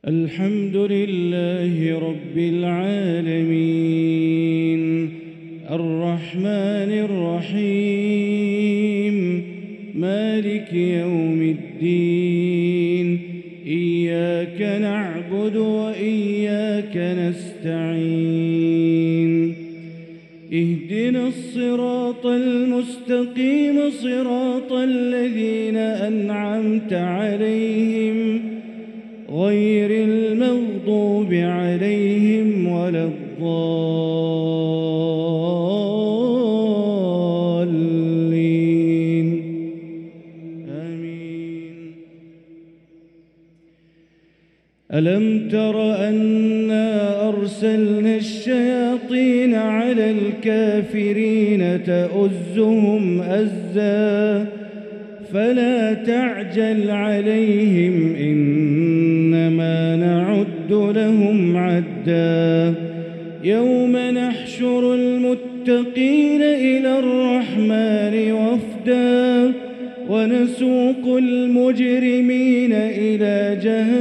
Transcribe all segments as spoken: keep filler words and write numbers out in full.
الحمد لله رب العالمين الرحمن الرحيم مالك يوم الدين إياك نعبد وإياك نستعين اهدنا الصراط المستقيم صراط الذين أنعمت عليهم غير المغضوب عليهم ولا الضالين آمين. ألم تر أنا أرسلنا الشياطين على الكافرين تؤزهم أزا فلا تعجل عليهم إنما نعد لهم عدا يوم نحشر المتقين إلى الرحمن وفدا ونسوق المجرمين إلى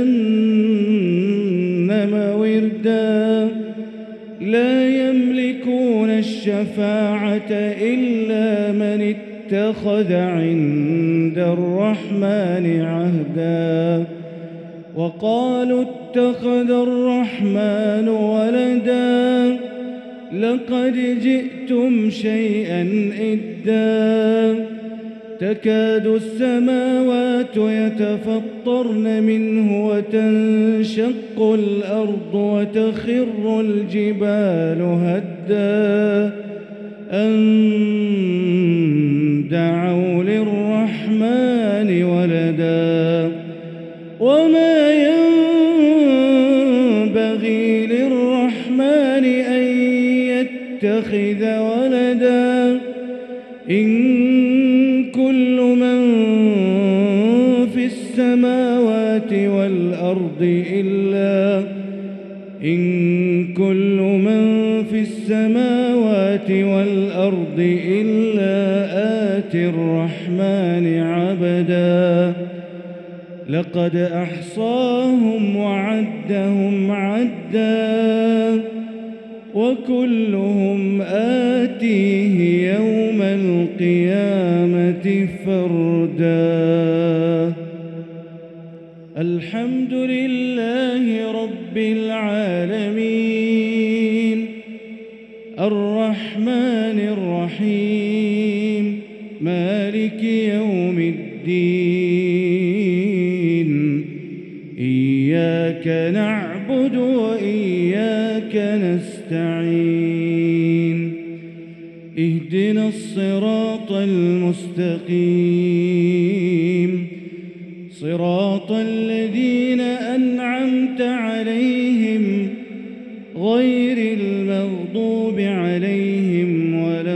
جهنم وردا لا يملكون الشفاعة إلا من اتخذ عند الرحمن عهدا وقالوا اتخذ الرحمن ولدا لقد جئتم شيئا إدا تكاد السماوات يتفطرن منه وتنشق الأرض وتخر الجبال هدا أن دعوا للرحمن ولدا وما ينبغي للرحمن أن يتخذ ولدا إن كل من في السماوات والأرض إلا إن كل من في السماوات والأرض إلا آتي الرحمن عبدا لقد أحصاهم وعدهم عدا وكلهم آتيه يوم القيامة فردا. الحمد لله رب العالمين الرحمن الرحيم مالك يوم الدين إياك نعبد وإياك نستعين اهدنا الصراط المستقيم صراط الذين أنعمت عليهم غير المغضوب عليهم ولا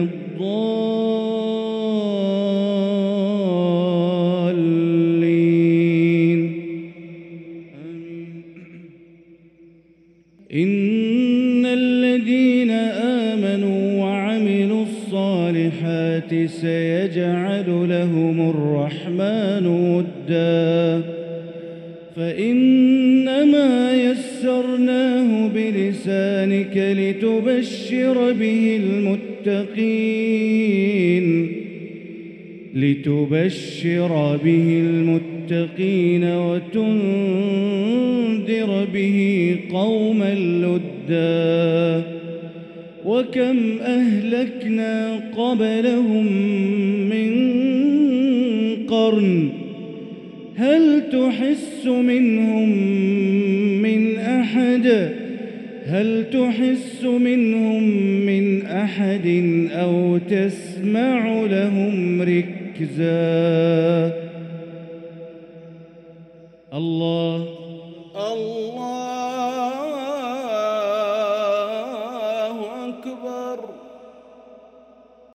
الضالين آمين. إن الذين آمنوا وعملوا الصالحات سيجعل لهم الرحمن ودا فإنما يسرناه بلسانك لتبشر به المتقين لتبشر به المتقين وتنذر به قوما لدا وكم أهلكنا قبلهم من قرن هل تحس منهم من أحد هل تحس منهم من أحد أو تسمع لهم ركزا. الله الله